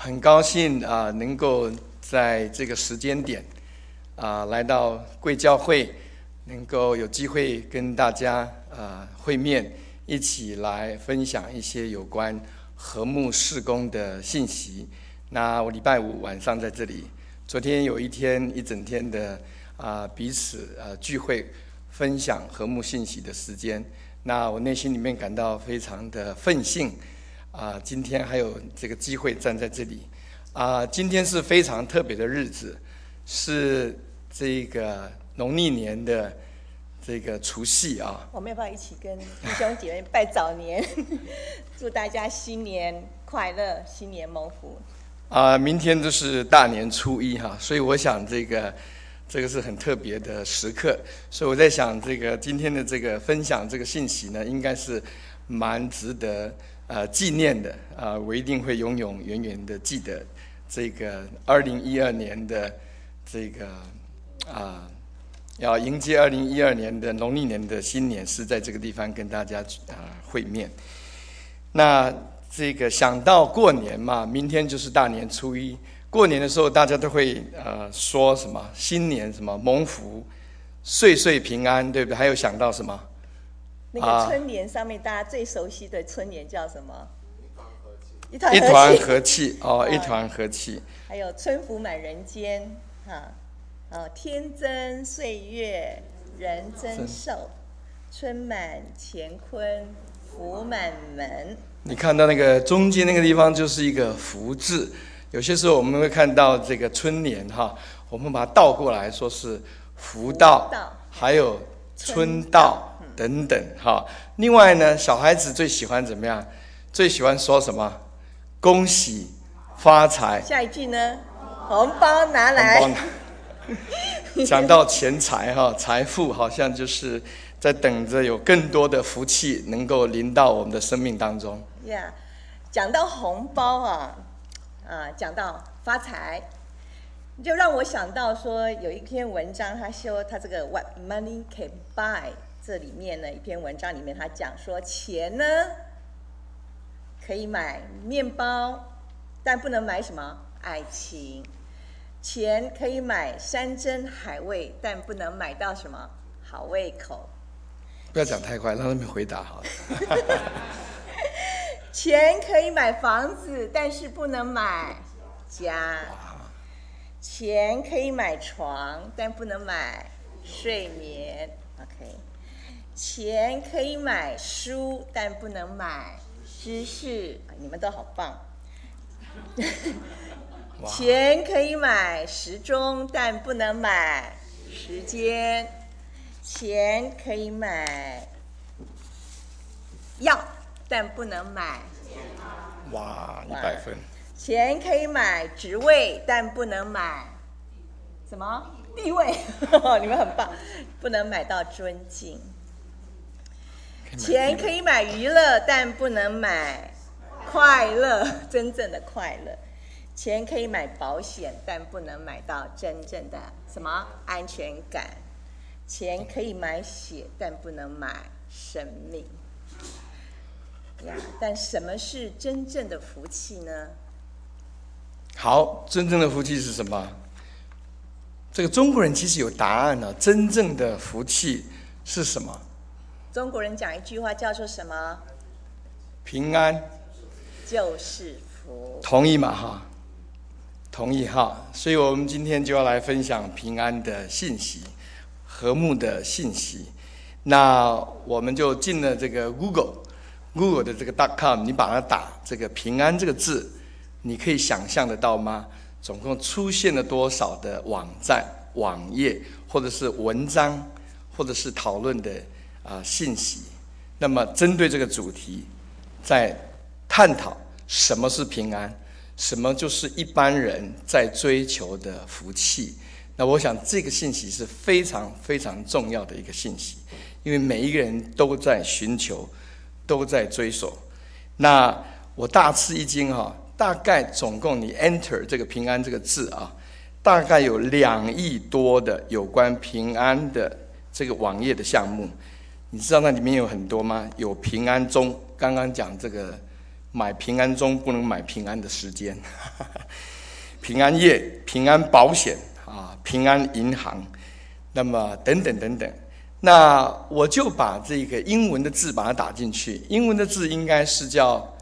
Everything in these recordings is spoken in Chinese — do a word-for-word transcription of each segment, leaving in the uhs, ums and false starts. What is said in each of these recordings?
很高兴啊、呃，能够在这个时间点啊、呃，来到贵教会，能够有机会跟大家啊、呃、会面，一起来分享一些有关和睦事工的信息。那我礼拜五晚上在这里，昨天有一天一整天的啊、呃、彼此呃聚会，分享和睦信息的时间。那我内心里面感到非常的愤幸。啊，今天还有这个机会站在这里，啊，今天是非常特别的日子，是这个农历年的这个除夕啊。 我们要不要一起跟弟兄姐妹拜早年，祝大家新年快乐，新年蒙福。 啊，明天就是大年初一哈，所以我想这个这个是很特别的时刻，所以我在想这个今天的这个分享这个信息呢，应该是蛮值得。呃，纪念的啊、呃，我一定会永永远远的记得这个二零一二年的这个啊、呃，要迎接二零一二年的农历年的新年，是在这个地方跟大家啊、呃、会面。那这个想到过年嘛，明天就是大年初一，过年的时候大家都会呃说什么新年什么蒙福、岁岁平安，对不对？还有想到什么？ 那个春联上面大家最熟悉的春联叫什么？ 一团和气。一团和气哦，一团和气。 还有春福满人间，哈，哦，天增岁月人增寿，春满乾坤福满门。 你看到那个中间那个地方就是一个福字，有些时候我们会看到这个春联哈，我们把它倒过来说是福到，还有春到。等等哈，另外呢，小孩子最喜欢怎么样？最喜欢说什么？恭喜发财。 下一句呢？红包拿来。红包拿讲到钱财哈，财富好像就是在等着有更多的福气能够临到我们的生命当中。 呀、yeah, 讲到红包啊，啊，讲到发财，就让我想到说，有一篇文章，他说他这个 What Money Can Buy。这里面呢，一篇文章里面他讲说，钱呢可以买面包，但不能买什么爱情；钱可以买山珍海味，但不能买到什么好胃口。 不要讲太快，让他们回答好了。 钱可以买房子，但是不能买家；钱可以买床，但不能买睡眠。OK。钱可以买书，但不能买知识。你们都好棒。钱可以买时钟，但不能买时间。钱可以买药，但不能买。 哇，一百分。 钱可以买职位，但不能买什么地位？你们很棒，不能买到尊敬。钱可以买娱乐，但不能买快乐，真正的快乐。钱可以买保险，但不能买到真正的什么安全感。钱可以买血，但不能买生命。呀，但什么是真正的福气呢？ 好，真正的福气是什么？这个中国人其实有答案了、啊。真正的福气是什么？ 中国人讲一句话叫做什么？ 平安就是福。 同意嘛哈？同意哈。所以我们今天就要来分享平安的信息，和睦的信息。那我们就进了这个 Google，Google 的这个 .com， 你把它打这个平安这个字，你可以想象得到吗？总共出现了多少的网站、网页，或者是文章，或者是讨论的啊、呃、信息？那么针对这个主题，在探讨什么是平安，什么就是一般人在追求的福气。那我想这个信息是非常非常重要的一个信息，因为每一个人都在寻求，都在追索。那我大吃一惊哈、啊，大概总共你 enter 这个平安这个字啊，大概有两亿多的有关平安的这个网页的项目。你知道那里面有很多吗？有平安钟，刚刚讲这个买平安钟不能买平安的时间，平安夜、平安保险啊、平安银行，那么等等等等。那我就把这个英文的字把它打进去，英文的字应该是叫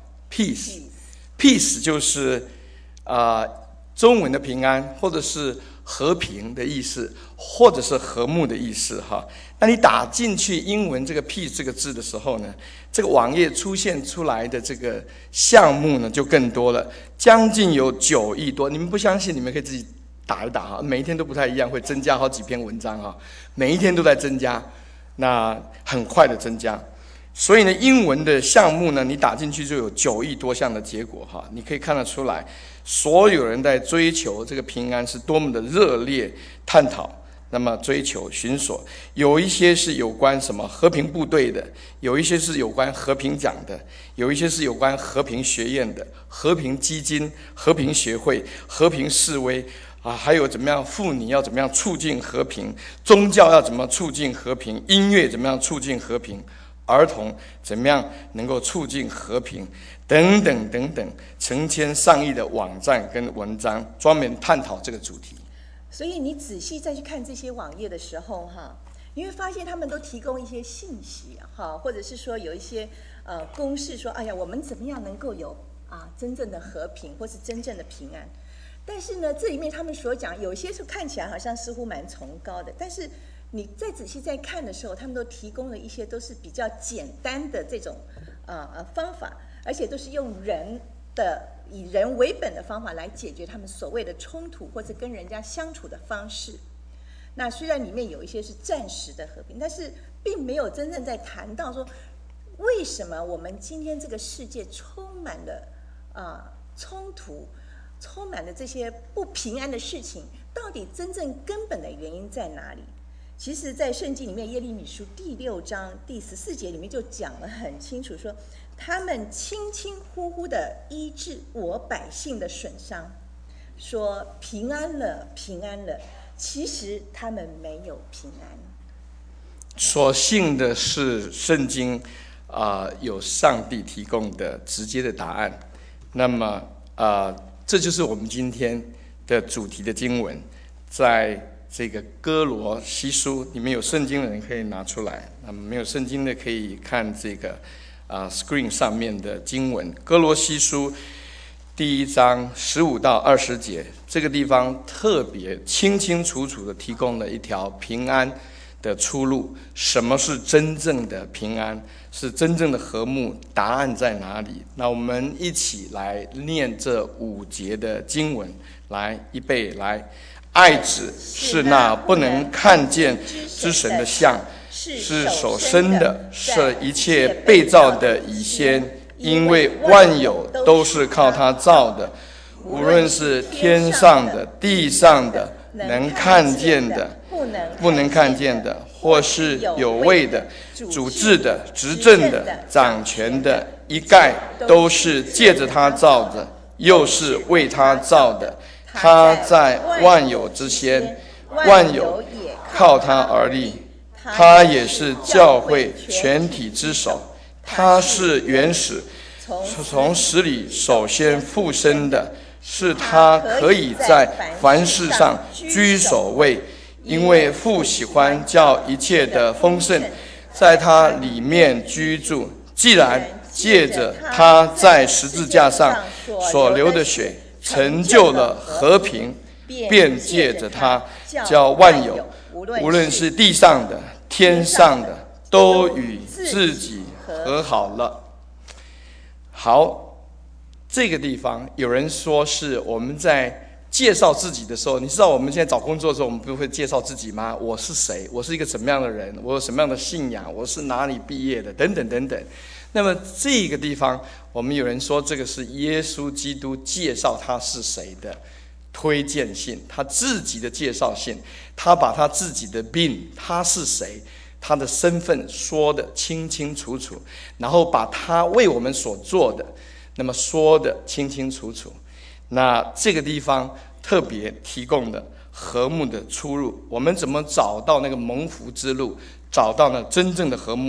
peace，peace 就是啊、呃、中文的平安，或者是和平的意思，或者是和睦的意思哈。那你打进去英文这个 peace 这个字的时候呢，这个网页出现出来的这个项目呢就更多了，将近有九亿多。你们不相信，你们可以自己打一打哈，每一天都不太一样，会增加好几篇文章哈，每一天都在增加，那很快的增加。所以呢，英文的项目呢，你打进去就有九亿多项的结果哈，你可以看得出来，所有人在追求这个平安是多么的热烈探讨。那么追求寻索，有一些是有关什么和平部队的，有一些是有关和平奖的，有一些是有关和平学院的、和平基金、和平协会、和平示威啊，还有怎么样妇女要怎么样促进和平，宗教要怎么促进和平，音乐怎么样促进和平，儿童怎么样能够促进和平，等等等等，成千上亿的网站跟文章专门探讨这个主题。 所以你仔细再去看这些网页的时候，哈，你会发现他们都提供一些信息，哈，或者是说有一些呃公式说，哎呀，我们怎么样能够有啊真正的和平，或是真正的平安？但是呢，这里面他们所讲，有些是看起来好像似乎蛮崇高的，但是你再仔细再看的时候，他们都提供了一些都是比较简单的这种呃呃方法，而且都是用人的。以人为本的方法来解决他们所谓的冲突，或者跟人家相处的方式。那虽然里面有一些是暂时的和平，但是并没有真正在谈到说，为什么我们今天这个世界充满了啊、呃、冲突，充满了这些不平安的事情，到底真正根本的原因在哪里？其实，在圣经里面耶利米书第六章第十四节里面就讲得很清楚说。他们轻轻忽忽地医治我百姓的损伤，说平安了，平安了。其实他们没有平安。 所幸的是，圣经啊、呃、有上帝提供的直接的答案。那么啊、呃，这就是我们今天的主题的经文，在这个哥罗西书里面有圣经的人可以拿出来，那么没有圣经的可以看这个。啊 ，screen 上面的经文，哥罗西书第一章十五到二十节，这个地方特别清清楚楚的提供了一条平安的出路。什么是真正的平安？是真正的和睦？答案在哪里？那我们一起来念这五节的经文，来预备来。爱子是那不能看见之神的像。是手生的，是一切被造的以先，因为万有都是靠他造的，无论是天上的、地上的，能看见的、不能看见的，或是有位的、主治的、执政的、掌权的，一概都是借着他造的，又是为他造的。他在万有之先，万有靠他而立。他也是教会全体之首，他是原始，从死里首先复生的，是他可以在凡事上居首位，因为父喜欢叫一切的丰盛在他里面居住。既然借着他在十字架上所流的血成就了和平，便借着他叫万有，无论是地上的天上的，都与自己和好了。好，这个地方有人说是我们在介绍自己的时候，你知道我们现在找工作的时候，我们不会介绍自己吗？我是谁？我是一个什么样的人？我有什么样的信仰？我是哪里毕业的？等等等等。那么这个地方，我们有人说这个是耶稣基督介绍他是谁的推荐信，他自己的介绍信，他把他自己的病，他是谁，他的身份说得清清楚楚，然后把他为我们所做的，那么说得清清楚楚。那这个地方特别提供的和睦的出路，我们怎么找到那个蒙福之路，找到那真正的和睦，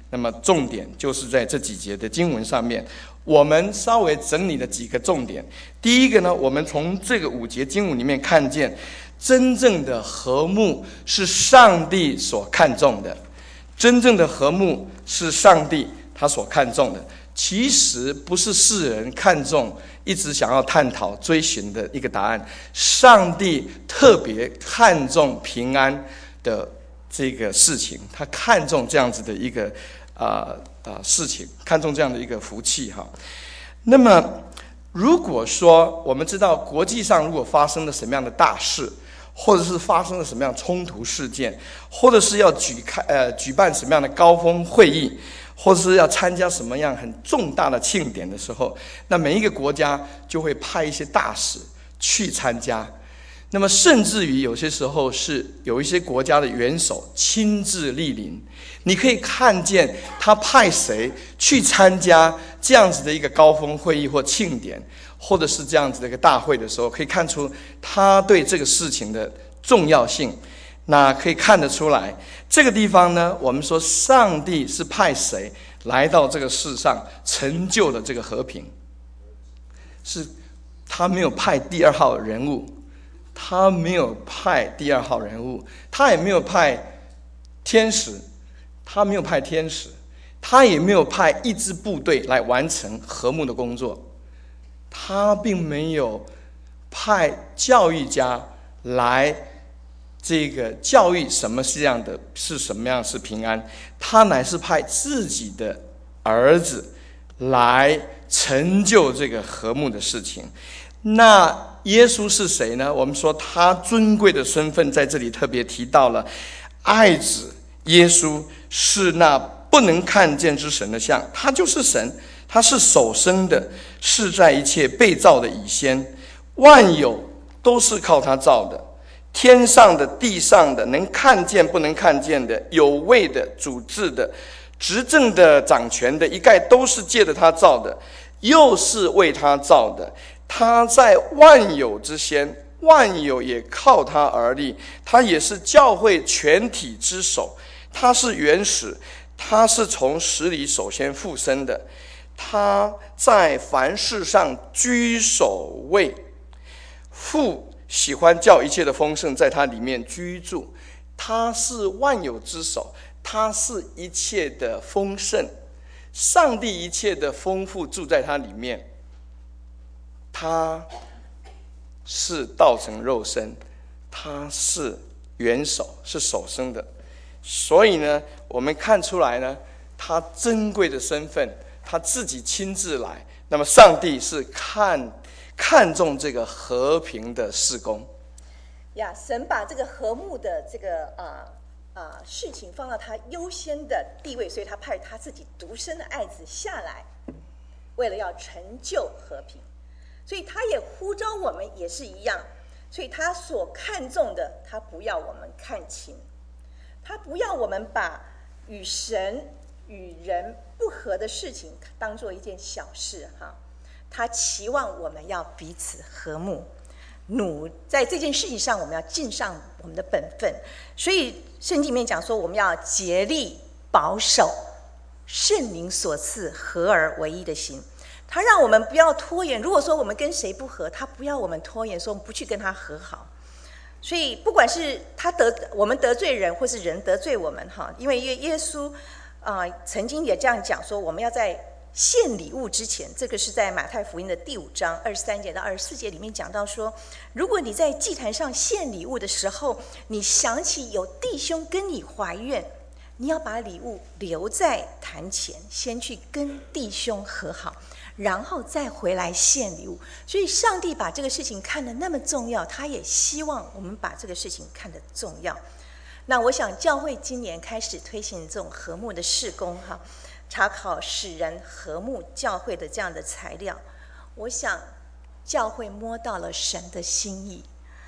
那么重点就是在这几节的经文上面，我们稍微整理了几个重点。第一个呢，我们从这个五节经文里面看见，真正的和睦是上帝所看重的，真正的和睦是上帝他所看重的，其实不是世人看重一直想要探讨追寻的一个答案。上帝特别看重平安的这个事情，他看重这样子的一个啊啊、呃、事情，看重这样的一个福气哈。那么如果说我们知道国际上如果发生了什么样的大事，或者是发生了什么样冲突事件，或者是要举开呃举办什么样的高峰会议，或者是要参加什么样很重大的庆典的时候，那每一个国家就会派一些大使去参加。那么甚至于有些时候是有一些国家的元首亲自莅临，你可以看见他派谁去参加这样子的一个高峰会议或庆典，或者是这样子的一个大会的时候，可以看出他对这个事情的重要性。那可以看得出来，这个地方呢，我们说上帝是派谁来到这个世上成就了这个和平，是他没有派第二号人物，他没有派第二号人物，他也没有派天使，他没有派天使，他也没有派一支部队来完成和睦的工作，他并没有派教育家来这个教育什么是这样的，是什么样是平安，他乃是派自己的儿子来成就这个和睦的事情。那耶稣是谁呢？我们说他尊贵的身份在这里特别提到了，爱子耶稣是那不能看见之神的像，他就是神，他是首生的，是在一切被造的以先，万有都是靠他造的，天上的地上的，能看见不能看见的，有位的主治的，执政的掌权的，一概都是借着他造的，又是为他造的。他在万有之先，万有也靠他而立，他也是教会全体之首，他是原始，他是从死里首先复生的，他在凡事上居首位，父喜欢叫一切的丰盛在他里面居住，他是万有之首，他是一切的丰盛，上帝一切的丰富住在他里面，他是道成肉身，他是元首，是首生的。所以呢，我们看出来呢，他珍贵的身份，他自己亲自来。那么上帝是看看重这个和平的事工呀，神把这个和睦的这个啊啊事情放到他优先的地位，所以他派他自己独生的爱子下来，为了要成就和平。所以他也呼召我们也是一样，所以他所看重的，他不要我们看轻，他不要我们把与神与人不和的事情当做一件小事哈，他期望我们要彼此和睦，努在这件事情上我们要尽上我们的本分。所以圣经里面讲说，我们要竭力保守圣灵所赐合而为一的心。他让我们不要拖延，如果说我们跟谁不和，他不要我们拖延，说我们不去跟他和好。所以不管是他得我们得罪人，或是人得罪我们哈，因为耶稣啊、呃、曾经也这样讲说，我们要在献礼物之前，这个是在马太福音的第五章二十三节到二十四节里面讲到说，如果你在祭坛上献礼物的时候，你想起有弟兄跟你怀怨，你要把礼物留在坛前，先去跟弟兄和好，然后再回来献礼物。所以上帝把这个事情看得那么重要，他也希望我们把这个事情看得重要。那我想教会今年开始推行这种和睦的事工哈，查考使人和睦教会的这样的材料，我想教会摸到了神的心意，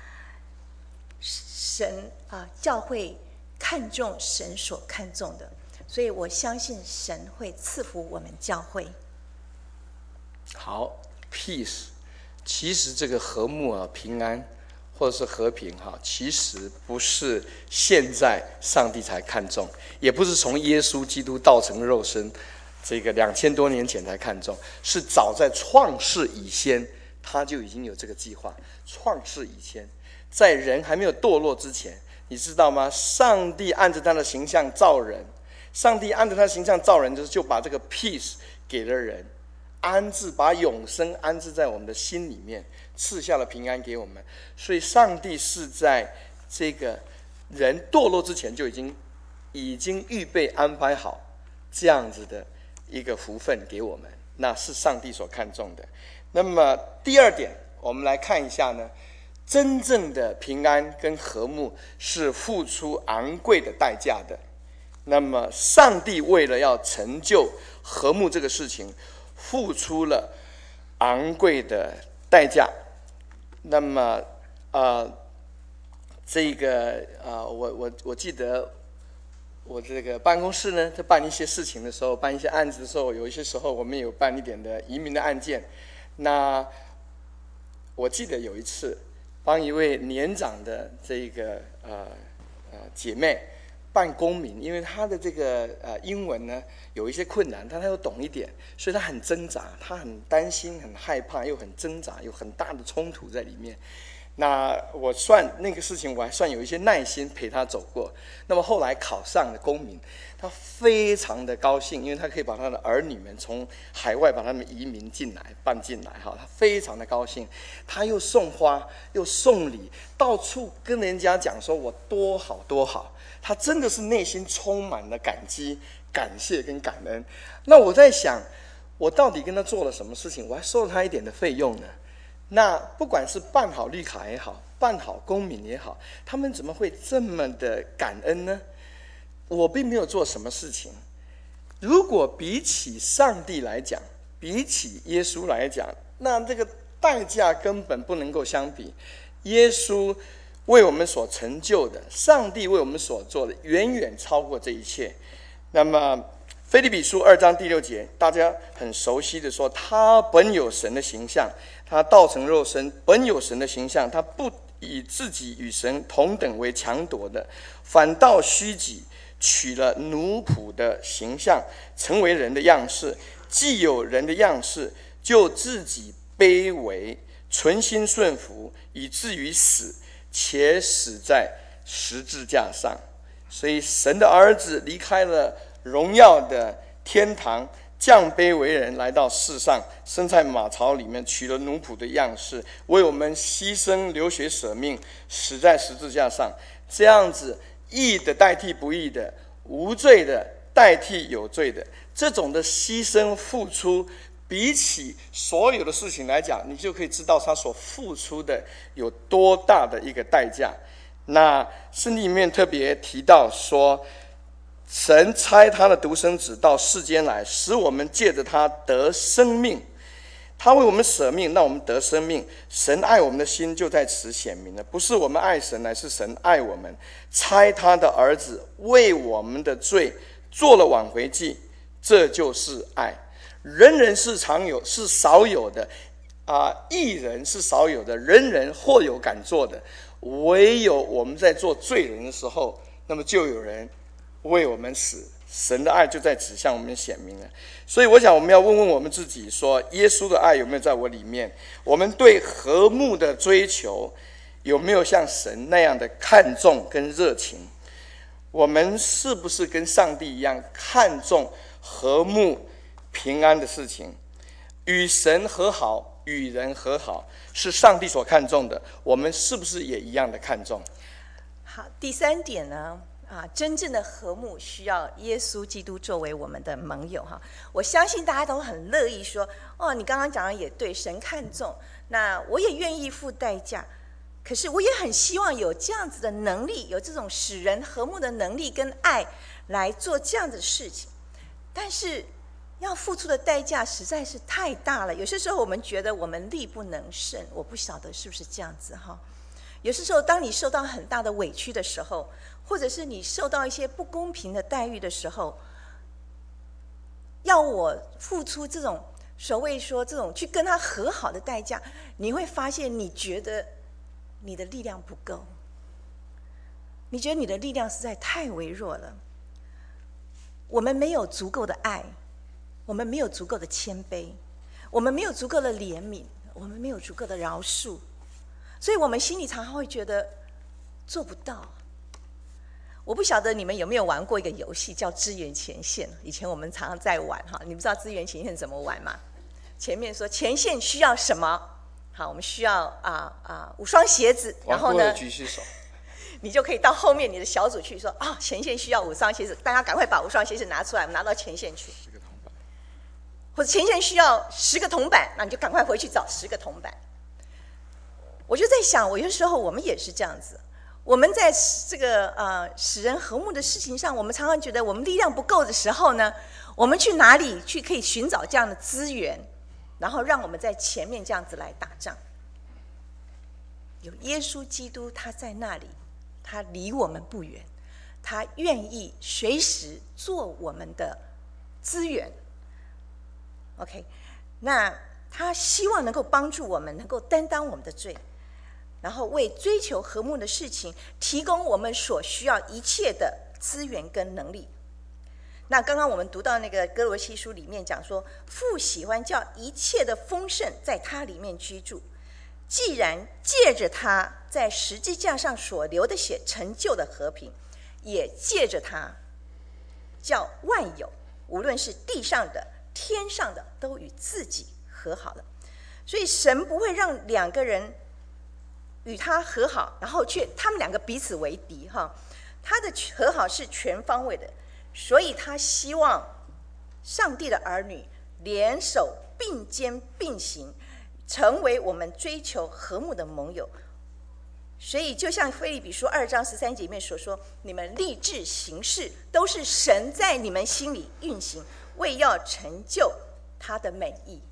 神啊，教会看重神所看重的，所以我相信神会赐福我们教会。 好 ，peace， 其实这个和睦啊、平安， 或者是和平哈，其实不是现在上帝才看重，也不是从耶稣基督道成肉身这个两千多年前才看重，是早在创世以前他就已经有这个计划。创世以前，在人还没有堕落之前，你知道吗？上帝按着他的形象造人，上帝按着他的形象造人，就是就把这个 peace 给了人，安置，把永生安置在我们的心里面，赐下了平安给我们。所以上帝是在这个人堕落之前就已经已经预备安排好这样子的一个福分给我们，那是上帝所看重的。那么第二点，我们来看一下呢，真正的平安跟和睦是付出昂贵的代价的。那么上帝为了要成就和睦这个事情，付出了昂贵的代价。那么呃，这个呃，我我我记得我这个办公室呢，在办一些事情的时候，办一些案子的时候，有一些时候我们有办一点的移民的案件。那我记得有一次帮一位年长的这个呃呃姐妹办公民，因为她的这个呃英文呢有一些困难，但她又懂一点，所以她很挣扎，她很担心，很害怕，又很挣扎，有很大的冲突在里面。那我算那个事情，我还算有一些耐心陪他走过。那么后来考上了公民，他非常的高兴，因为他可以把他的儿女们从海外把他们移民进来，搬进来哈，他非常的高兴。他又送花，又送礼，到处跟人家讲说我多好多好。他真的是内心充满了感激、感谢跟感恩。那我在想，我到底跟他做了什么事情？我还收了他一点的费用呢。那不管是办好绿卡也好，办好公民也好，他们怎么会这么的感恩呢？我并没有做什么事情。如果比起上帝来讲，比起耶稣来讲，那这个代价根本不能够相比。耶稣为我们所成就的，上帝为我们所做的，远远超过这一切。那么腓立比书二章第六节，大家很熟悉的说，他本有神的形象，他道成肉身，本有神的形象，他不以自己与神同等为强夺的，反倒虚己，取了奴仆的形象，成为人的样式。既有人的样式，就自己卑微，存心顺服，以至于死，且死在十字架上。所以神的儿子离开了荣耀的天堂，降卑为人，来到世上，生在马槽里面，取了奴仆的样式，为我们牺牲流血舍命，死在十字架上。这样子，义的代替不义的，无罪的代替有罪的，这种的牺牲付出，比起所有的事情来讲，你就可以知道他所付出的有多大的一个代价。那圣经里面特别提到说，神差他的独生子到世间来，使我们借着他得生命。他为我们舍命，让我们得生命。神爱我们的心就在此显明了，不是我们爱神，乃是神爱我们，差他的儿子为我们的罪做了挽回祭，这就是爱。人人是常有，是少有的啊，义人是少有的，人人或有敢做的，唯有我们在做罪人的时候，那么就有人为我们死，神的爱就在此向我们显明了。所以我想我们要问问我们自己说，耶稣的爱有没有在我里面？我们对和睦的追求有没有像神那样的看重跟热情？我们是不是跟上帝一样看重和睦平安的事情？与神和好，与人和好，是上帝所看重的，我们是不是也一样的看重？ 好，第三点呢，啊，真正的和睦需要耶稣基督作为我们的盟友哈。我相信大家都很乐意说，哦，你刚刚讲的也对，神看重，那我也愿意付代价。可是我也很希望有这样子的能力，有这种使人和睦的能力跟爱来做这样的事情。但是要付出的代价实在是太大了，有些时候我们觉得我们力不能胜，我不晓得是不是这样子哈。有些时候当你受到很大的委屈的时候，或者是你受到一些不公平的待遇的时候，要我付出这种所谓说这种去跟他和好的代价，你会发现你觉得你的力量不够，你觉得你的力量实在太微弱了。我们没有足够的爱，我们没有足够的谦卑，我们没有足够的怜悯，我们没有足够的饶恕，所以我们心里常常会觉得做不到。我不晓得你们有没有玩过一个游戏叫支援前线，以前我们常常在玩哈。你们知道支援前线怎么玩吗？前面说前线需要什么，好，我们需要啊啊五双鞋子，然后呢举起手， 你就可以到后面你的小组去说啊，前线需要五双鞋子，大家赶快把五双鞋子拿出来，我们拿到前线去。 十个铜板， 或者前线需要十个铜板，那你就赶快回去找十个铜板。我就在想，我有时候我们也是这样子。我们在这个呃使人和睦的事情上，我们常常觉得我们力量不够的时候呢，我们去哪里去可以寻找这样的资源，然后让我们在前面这样子来打仗。有耶稣基督他在那里，他离我们不远，他愿意随时做我们的资源。OK， 那他希望能够帮助我们，能够担当我们的罪，然后为追求和睦的事情提供我们所需要一切的资源跟能力。那刚刚我们读到那个哥罗西书里面讲说，父喜欢叫一切的丰盛在他里面居住，既然借着他在十字架上所流的血成就的和平，也借着他叫万有，无论是地上的天上的，都与自己和好了。所以神不会让两个人与他和好，然后却他们两个彼此为敌哈。他的和好是全方位的，所以他希望上帝的儿女联手并肩并行，成为我们追求和睦的盟友。所以就像腓立比书二章十三节里面所说，你们立志行事，都是神在你们心里运行，为要成就他的美意。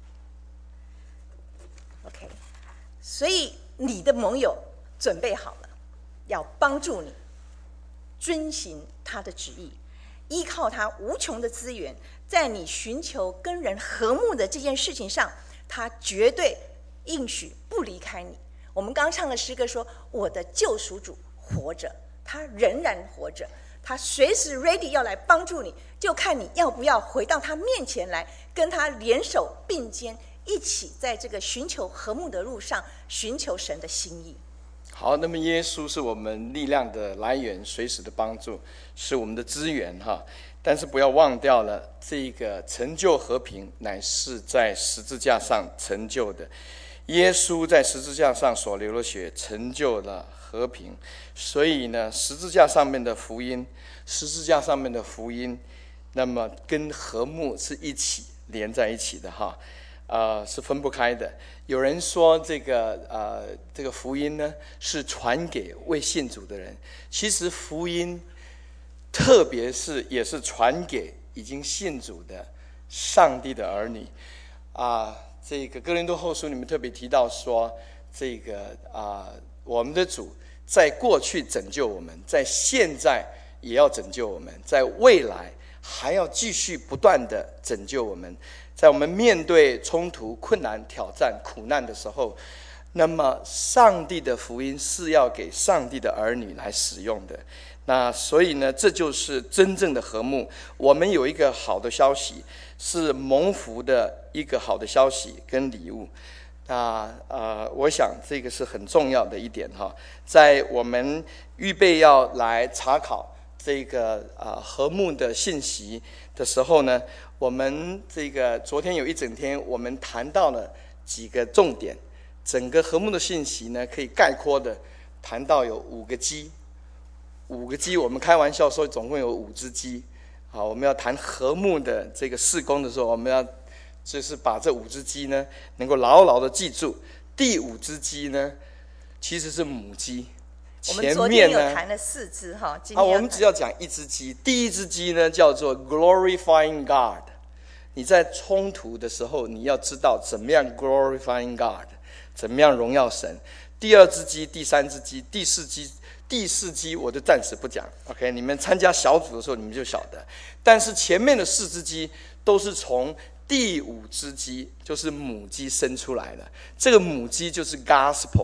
OK， 所以你的盟友准备好了，要帮助你遵行他的旨意，依靠他无穷的资源，在你寻求跟人和睦的这件事情上，他绝对应许不离开你。我们刚唱的诗歌说，我的救赎主活着，他仍然活着，他随时 ready 要来帮助你，就看你要不要回到他面前来，跟他联手并肩，一起在这个寻求和睦的路上寻求神的心意。 好，那么耶稣是我们力量的来源，随时的帮助，是我们的资源哈。但是不要忘掉了，这个成就和平乃是在十字架上成就的。耶稣在十字架上所流的血成就了和平，所以呢，十字架上面的福音，十字架上面的福音，那么跟和睦是一起连在一起的哈。呃，是分不开的。有人说这个呃，这个福音呢是传给未信主的人，其实福音，特别是也是传给已经信主的上帝的儿女啊、呃。这个哥林多后书里面特别提到说，这个啊、呃，我们的主在过去拯救我们，在现在也要拯救我们，在未来还要继续不断的拯救我们。在我们面对冲突、困难、挑战、苦难的时候，那么上帝的福音是要给上帝的儿女来使用的。那所以呢，这就是真正的和睦。我们有一个好的消息，是蒙福的一个好的消息跟礼物。那呃，我想这个是很重要的一点哈。在我们预备要来查考这个啊、呃、和睦的信息的时候呢，我们这个昨天有一整天，我们谈到了几个重点。整个和睦的信息呢，可以概括的谈到有五个鸡，五个鸡。我们开玩笑说，总共有五只鸡。好，我们要谈和睦的这个事工的时候，我们要就是把这五只鸡呢，能够牢牢的记住。第五只鸡呢，其实是母鸡。 我们昨天有谈了四只哈，今天啊，我们只要讲一只鸡。第一只鸡呢，叫做 glorifying God。你在冲突的时候，你要知道怎么样 glorifying God， 怎么样荣耀神。第二只鸡、第三只鸡、第四鸡、第四鸡，我就暂时不讲。OK， 你们参加小组的时候，你们就晓得。但是前面的四只鸡都是从第五只鸡，就是母鸡生出来的。这个母鸡就是 gospel。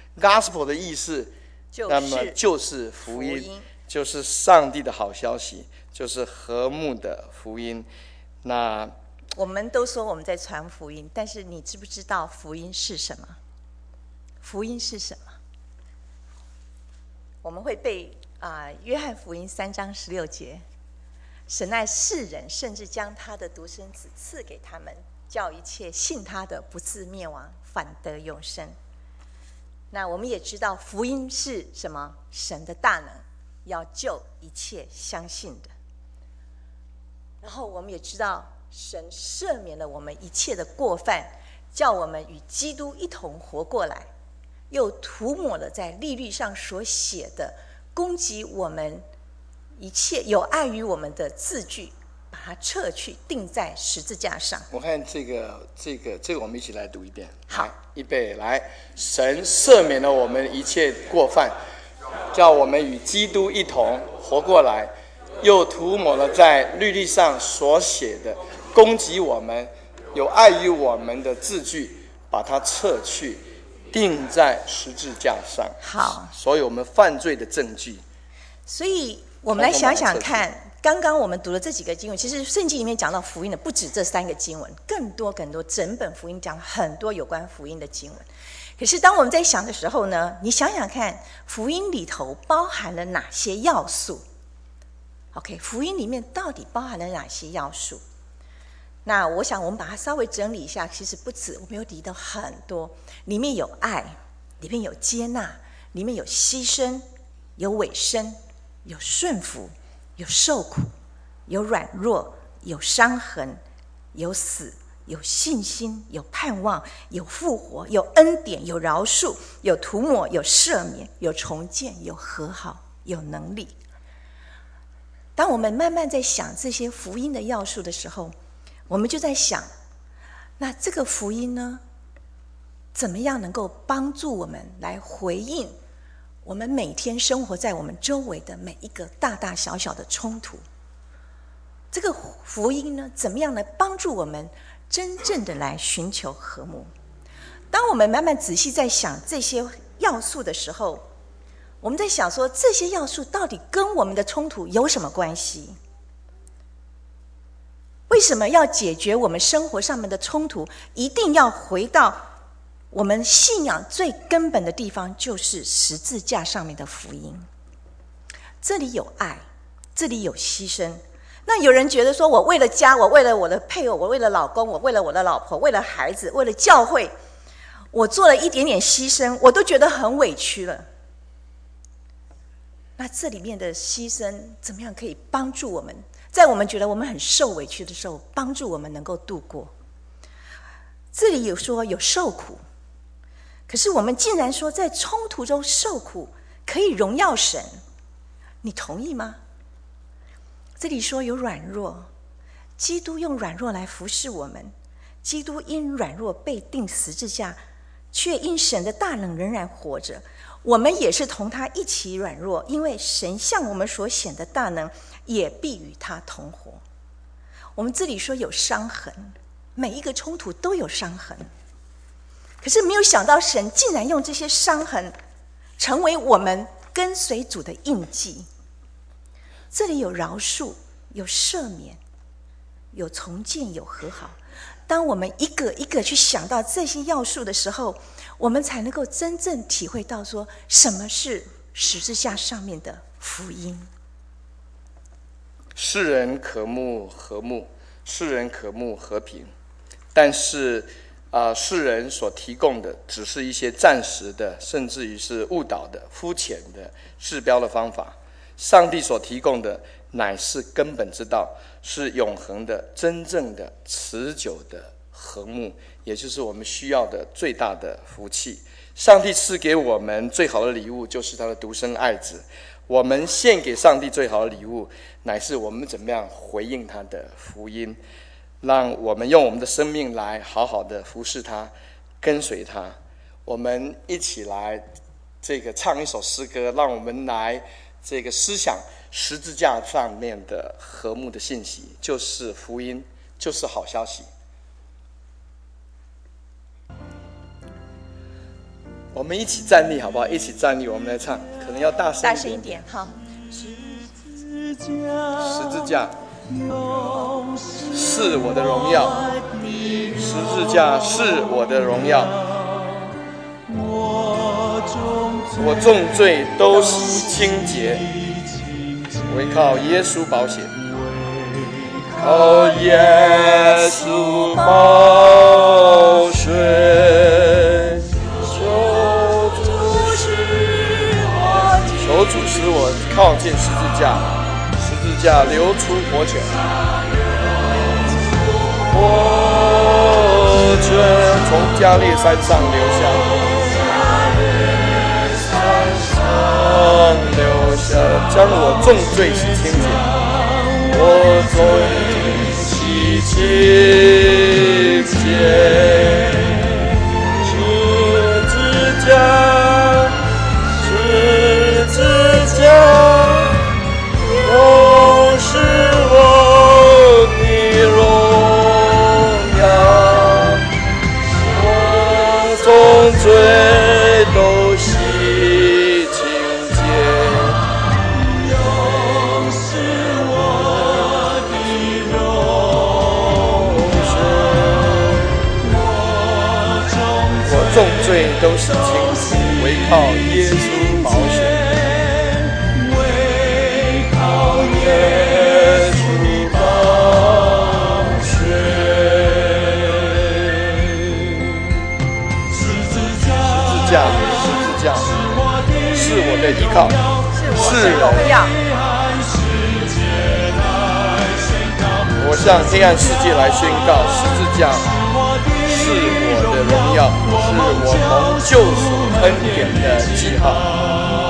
，gospel 的意思， 就是那么就是福音， 福音就是上帝的好消息，就是和睦的福音。那我们都说我们在传福音，但是你知不知道福音是什么？福音是什么？我们会背啊、呃，约翰福音三章十六节，神爱世人，甚至将他的独生子赐给他们，叫一切信他的不至灭亡，反得永生。那我们也知道福音是什么？神的大能，要救一切相信的。然后我们也知道神赦免了我们一切的过犯，叫我们与基督一同活过来，又涂抹了在利律上所写的攻击我们一切有碍于我们的字句，把它撤去，钉在十字架上。 我看这个这个这个我们一起来读一遍。 好， 预备来。神赦免了我们一切过犯，叫我们与基督一同活过来，又涂抹了在律例上所写的攻击我们有碍于我们的字句，把它撤去，钉在十字架上。 好， 所有我们犯罪的证据。 所以我们来想想看，刚刚我们读了这几个经文，其实圣经里面讲到福音的不止这三个经文，更多更多，整本福音讲了很多有关福音的经文。可是当我们在想的时候呢，你想想看，福音里头包含了哪些要素？ OK， 福音里面到底包含了哪些要素？那我想我们把它稍微整理一下，其实不止，我们有提到很多，里面有爱，里面有接纳，里面有牺牲，有委身，有顺服，有受苦，有软弱，有伤痕，有死，有信心，有盼望，有复活，有恩典，有饶恕，有涂抹，有赦免，有重建，有和好，有能力。当我们慢慢在想这些福音的要素的时候，我们就在想，那这个福音呢，怎么样能够帮助我们来回应我们每天生活在我们周围的每一个大大小小的冲突？这个福音呢，怎么样来帮助我们真正的来寻求和睦？当我们慢慢仔细在想这些要素的时候，我们在想说，这些要素到底跟我们的冲突有什么关系？为什么要解决我们生活上面的冲突？一定要回到我们信仰最根本的地方，就是十字架上面的福音。这里有爱，这里有牺牲。那有人觉得说，我为了家，我为了我的配偶，我为了老公，我为了我的老婆，为了孩子，为了教会，我做了一点点牺牲，我都觉得很委屈了。那这里面的牺牲怎么样可以帮助我们，在我们觉得我们很受委屈的时候，帮助我们能够度过？这里有说有受苦，可是我们竟然说在冲突中受苦可以荣耀神，你同意吗？这里说有软弱，基督用软弱来服侍我们，基督因软弱被钉十字架，却因神的大能仍然活着。我们也是同他一起软弱，因为神向我们所显的大能也必与他同活。我们这里说有伤痕，每一个冲突都有伤痕，可是没有想到神竟然用这些伤痕成为我们跟随主的印记。这里有饶恕，有赦免，有重建，有和好。当我们一个一个去想到这些要素的时候，我们才能够真正体会到说什么是十字架上面的福音。 世人渴慕和睦，世人渴慕和平，但是啊、呃，世人所提供的只是一些暂时的，甚至于是误导的、肤浅的治标的方法。上帝所提供的乃是根本之道，是永恒的、真正的、持久的和睦，也就是我们需要的最大的福气。上帝赐给我们最好的礼物，就是他的独生爱子。我们献给上帝最好的礼物，乃是我们怎么样回应他的福音，让我们用我们的生命来好好的服侍他，跟随他。我们一起来这个唱一首诗歌，让我们来这个思想十字架上面的和睦的信息，就是福音，就是好消息。 我们一起站立好不好？一起站立，我们来唱，可能要大声大声一点，好。 十字架是我的荣耀，十字架是我的荣耀，我重罪都洗清洁，唯靠耶稣宝血，靠耶稣宝血，求主使我靠近十字架，十字架流出活泉，活泉从加利山上流下，流下，将我重罪洗清洁，我重罪洗清洁，十字架，十字架，都是我的荣耀，我重罪都洗清洁，又是我的荣耀，我重罪都洗清洁，唯靠耶稣宝血。十字架是我的依靠，是荣耀。我向黑暗世界来宣告，十字架是我的荣耀，是我蒙救赎恩典的记号。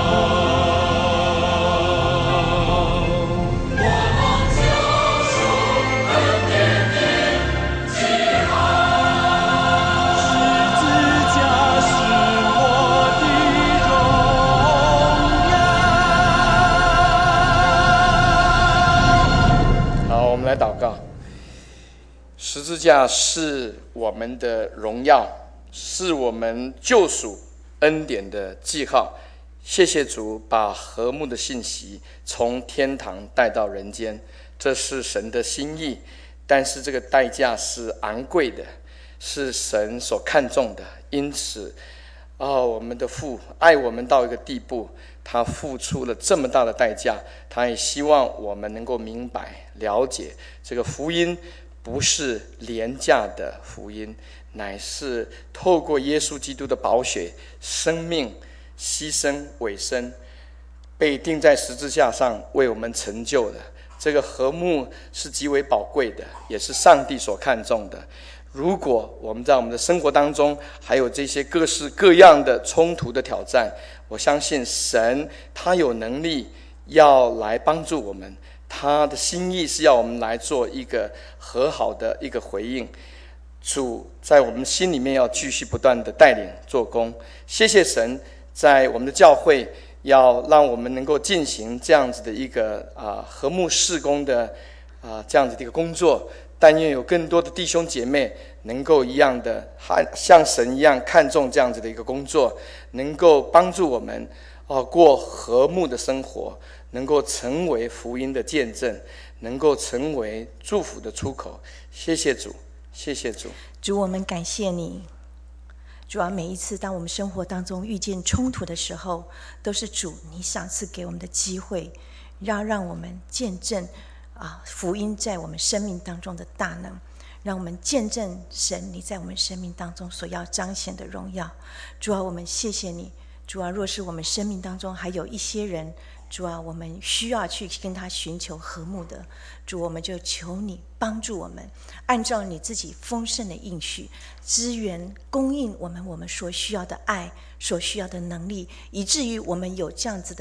来祷告，十字架是我们的荣耀，是我们救赎恩典的记号。谢谢主把和睦的信息从天堂带到人间，这是神的心意，但是这个代价是昂贵的，是神所看重的。因此哦，我们的父爱我们到一个地步，他付出了这么大的代价，他也希望我们能够明白了解，这个福音不是廉价的福音，乃是透过耶稣基督的宝血生命牺牲委身，被钉在十字架上为我们成就的。这个和睦是极为宝贵的，也是上帝所看重的。如果我们在我们的生活当中还有这些各式各样的冲突的挑战，我相信神他有能力要来帮助我们，他的心意是要我们来做一个和好的一个回应。主在我们心里面要继续不断的带领做工，谢谢神在我们的教会要让我们能够进行这样子的一个啊和睦事工的啊这样子的一个工作。但愿有更多的弟兄姐妹能够一样的像神一样看重这样子的一个工作，能够帮助我们哦过和睦的生活，能够成为福音的见证，能够成为祝福的出口。谢谢主，谢谢主。 主，我们感谢你。主啊，每一次当我们生活当中遇见冲突的时候，都是主你赏赐给我们的机会，要让我们见证啊，福音在我们生命当中的大能，让我们见证神你在我们生命当中所要彰显的荣耀。主啊，我们谢谢你。主啊，若是我们生命当中还有一些人，主啊，我们需要去跟他寻求和睦的，主，我们就求你帮助我们，按照你自己丰盛的应许，资源供应我们我们所需要的爱，所需要的能力，以至于我们有这样子的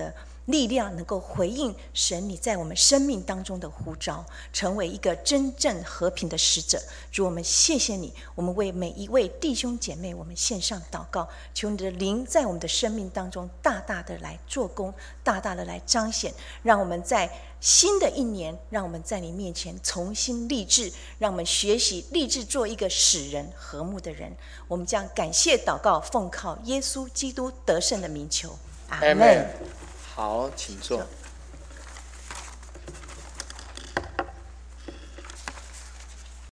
力量，能够回应神你在我们生命当中的呼召，成为一个真正和平的使者。主，我们谢谢你，我们为每一位弟兄姐妹我们献上祷告，求你的灵在我们的生命当中大大的来做工，大大的来彰显，让我们在新的一年，让我们在你面前重新立志，让我们学习立志做一个使人和睦的人。我们将感谢祷告，奉靠耶稣基督得胜的名求，阿们。 好，请坐。